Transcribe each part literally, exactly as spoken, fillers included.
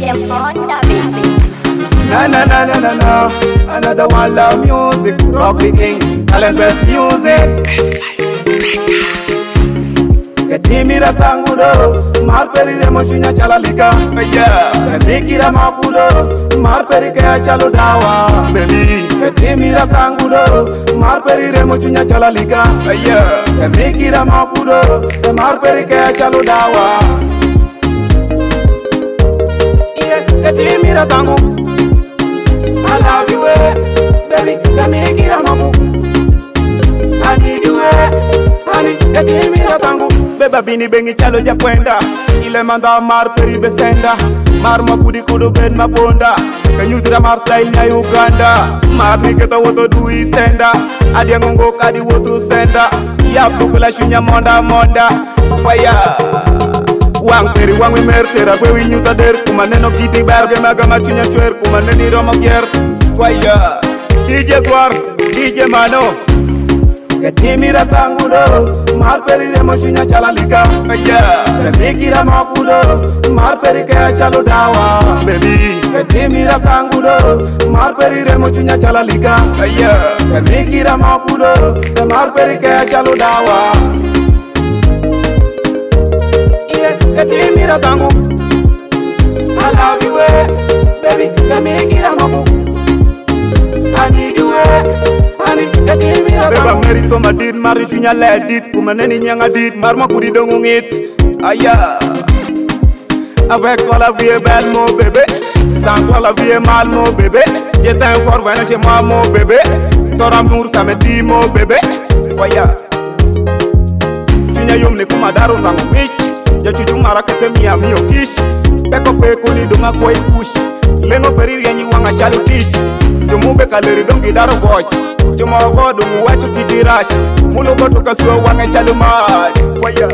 them Honda, baby. Na na na na na na. Another one love music, rock the king, talent best music. Ketimira tangudo, marperi remoshnya chalalika. Yeah, ketikira makudo, marperi kaya chalo dawa. Baby, ketimira tangudo, marperi remoshnya chalalika. Yeah, ketikira makudo, marperi kaya chalo dawa. Yeah, ketimira tangu, I love you, eh, baby, ketikira maku. I need you, eh, honey, ketimira tangu. Beba bini bengi chalo ja kwenda ile manda mar peri besenda mar makudi kudo ben mabonda kanyutra mar style nya Uganda mar ni keta woto du isenda adi ngongo kadi woto senda ya pokula shunya monda monda fire wang peri wang we mertera kwe wi nyuta der kuma neno kiti berge magama chunya chwer kuma neni romo ger fire D J Gwar D J Mano Ketimira tangudo, marperi remoshnya chalalika. Yeah, ketikira makudo, marperi kaya chalo dawa. Baby, ketimira tangudo, marperi remoshnya chalalika. Yeah, ketikira makudo, marperi kaya chalo dawa. Yeah, ketimira tangu, I love you, eh, baby, ketikira maku. I need you, eh. Beba merito madid mari chunya ledit kuma neni nyanga dit mar makudi dongo ngit aya avec toi la vie est belle mon bébé sans toi la vie est mal mon bébé j'étais un fort venez chez moi mon bébé ton amour ça me dit mon bébé voya chunya yom ne kuma daro nango mich ya chuchu mara kete mia mio kish peko peko ni donga koi push lengo peri yanyi wanga chalu tish jumube kaleri dongi daro voch Juma vodu muwacho kidirash Mulu boto kasua wange chalumaj Fire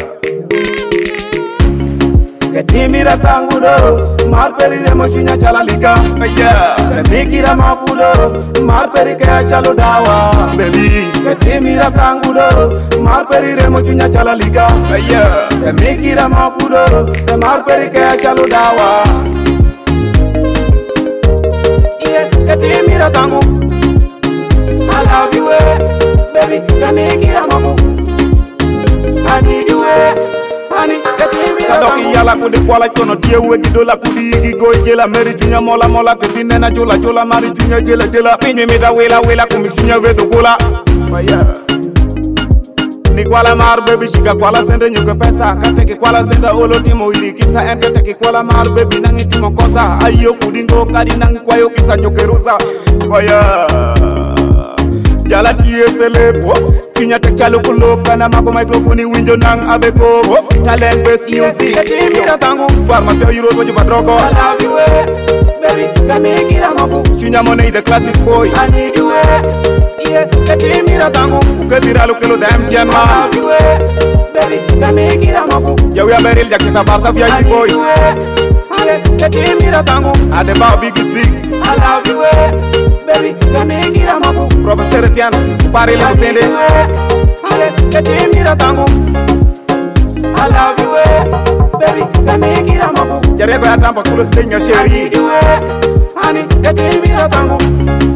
Ketimira tangudo Marperi remoshnya chalalika Yeah Ketikira makudo Marperi kaya chalo dawa Baby Ketimira tangudo Marperi remoshnya chalalika Yeah Ketikira makudo Marperi kaya chalo dawa Yeah Ketimira tangu I love you, eh, baby, ketikira maku. I need you, eh, honey, ketimira tangu. Kadoki yala kudi kwala chono tie wegi dola kudi igi go jela meri chunya mola mola ketine na jola jola mari chunya jela jela pinyi mida wela wela kumi chunya vedo kola. Fire. Ni kwala mar baby shika kwala sende nyuke pesa kateke kwala senda olo timo ili kisa en kateke kwala mar baby nangi timo kosa ayo kudingo kadi nangi kwayo kisa nyoke rusa. Fire. Jala tiye selepo Tinya tek chalo kulo kana mako microphone winjo nang abeko Talent best music Ketimira tangu Pharmacy o Europe jo padroko I love you, eh, baby, ketikira maku. Chunya money the classic boy I need you, eh, yeah, ketimira tangu Uketira lukelo da M T N ma I love you, eh, baby, ketikira maku. Yawi aberil jakisa barsa via you boys yeah, ketimira tangu Adeba big is big I love you, eh, baby, ketikira maku. Professor Etiano, pare le musende ketimira tangu I love you, eh, baby, ketikira maku. Jarego ya tampa kulo slinga sheri I need you, eh, honey, ketimira tangu